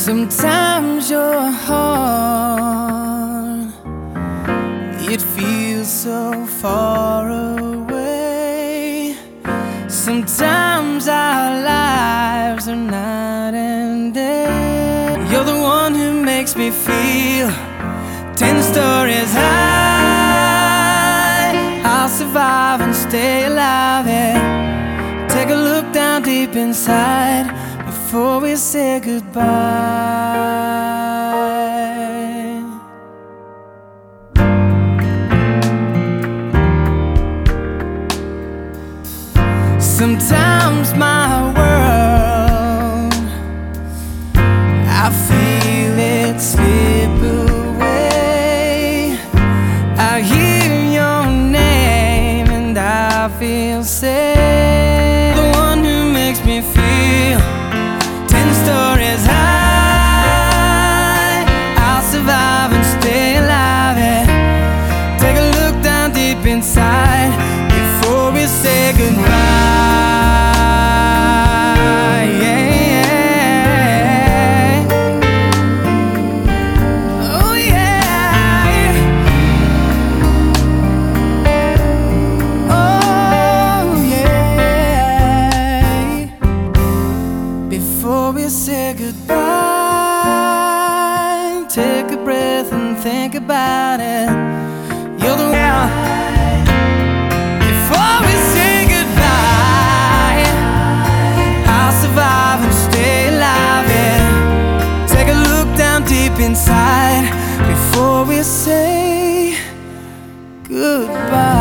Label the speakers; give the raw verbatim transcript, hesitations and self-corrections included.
Speaker 1: Sometimes your heart, it feels so far away. Sometimes our lives are night and day. You're the one who makes me feel ten stories high. I'll survive and stay alive, yeah. Take a look down deep inside before we say goodbye. Sometimes my world, I feel it slip away. I hear your name and I feel safe. The one who makes me feel ten stories high. I'll survive and stay alive, yeah. Take a look down deep inside before we say goodbye. Before we say goodbye, take a breath and think about it. You're the one. Before we say goodbye, I'll survive and stay alive, yeah. Take a look down deep inside before we say goodbye.